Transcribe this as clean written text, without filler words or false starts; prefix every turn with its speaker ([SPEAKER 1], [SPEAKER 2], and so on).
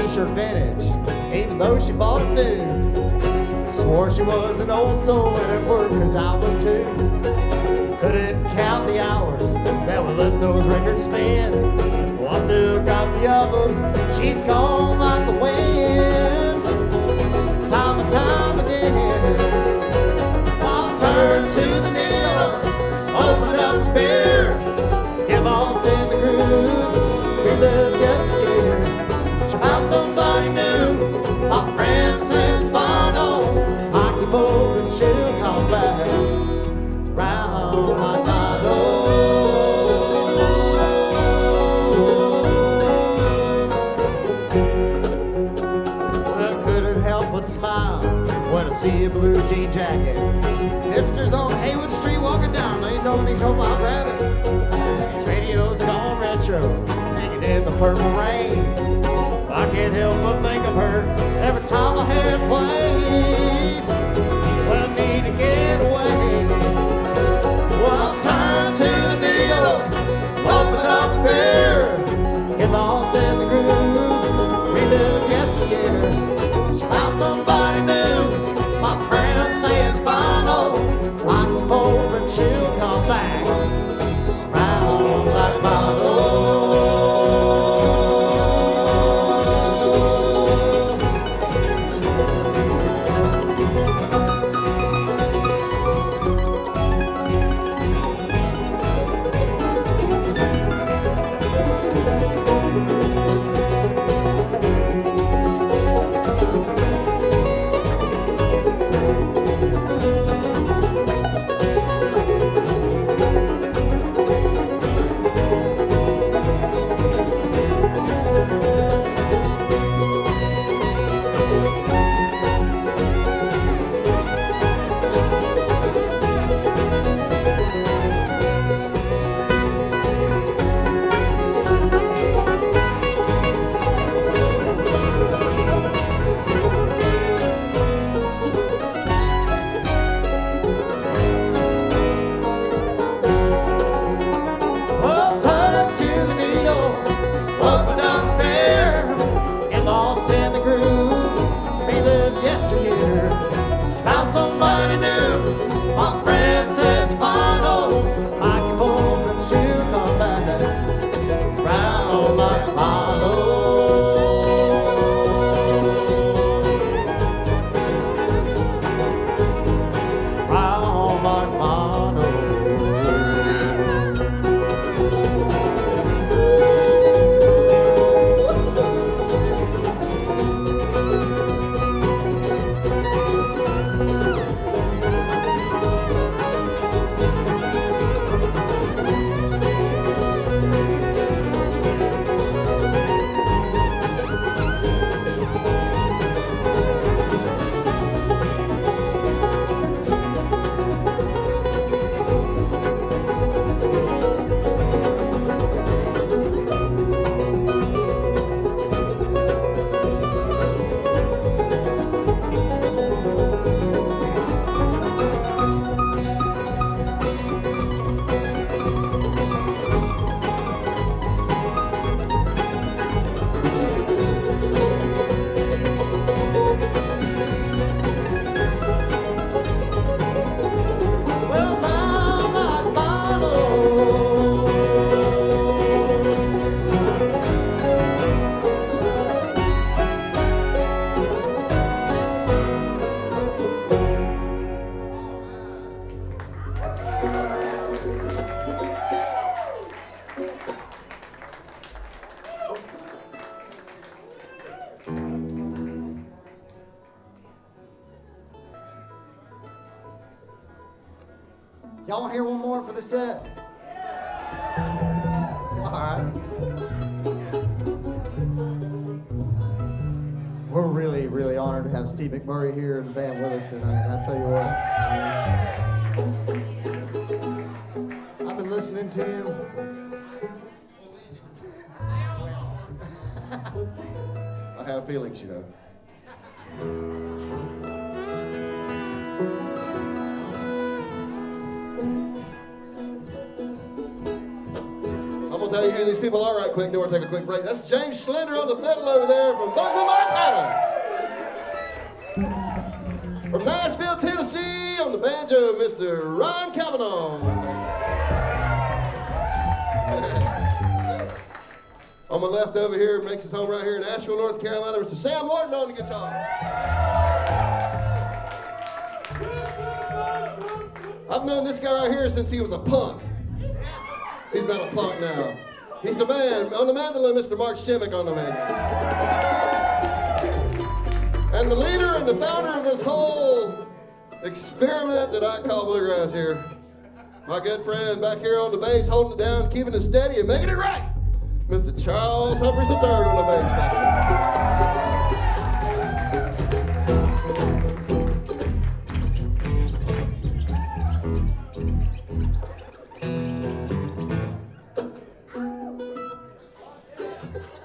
[SPEAKER 1] t-shirt vintage, even though she bought it new. Swore she was an old soul and at work cause I was too. Couldn't count the hours that would let those records spin. Well, I still got the albums, she's gone like the wind. Time and time again, I'll turn to the needle, open up a beer, get lost in the groove, relive yesteryear. She found somebody new, my friend says final. I keep hoping she'll come back round like I know. Well, couldn't help but smile when I see a blue jean jacket. Hipsters on Haywood Street walking down, they don't need hope I'll grab it. Radio's gone retro, singing in the purple rain. I can't help but think of her every time I hear it play. When I need to get away, well, I'll turn to the needle, open up a beer, get lost in the groove, relive yesteryear. She found somebody new, my friends say it's final. I keep hoping she'll come back round like Milo. Y'all want to hear one more for the set? All right. We're really, really honored to have Steve McMurray here in the band with us tonight. I tell you what. I've been listening to him.
[SPEAKER 2] I have feelings, you know. I'm gonna tell you who these people are right quick, then we'll take a quick break. That's James Schlender on the fiddle over there from Bozeman, Montana. From Nashville, Tennessee, on the banjo, Mr. Ron Cavanaugh. On my left over here, makes his home right here in Asheville, North Carolina, Mr. Sam Morton on the guitar. I've known this guy right here since he was a punk. He's not a punk now. He's the man. On the mandolin, Mr. Mark Shimmick on the mandolin. And the leader and the founder of this whole experiment that I call bluegrass here, my good friend back here on the bass, holding it down, keeping it steady and making it right, Mr. Charles Humphries III on the bass back here.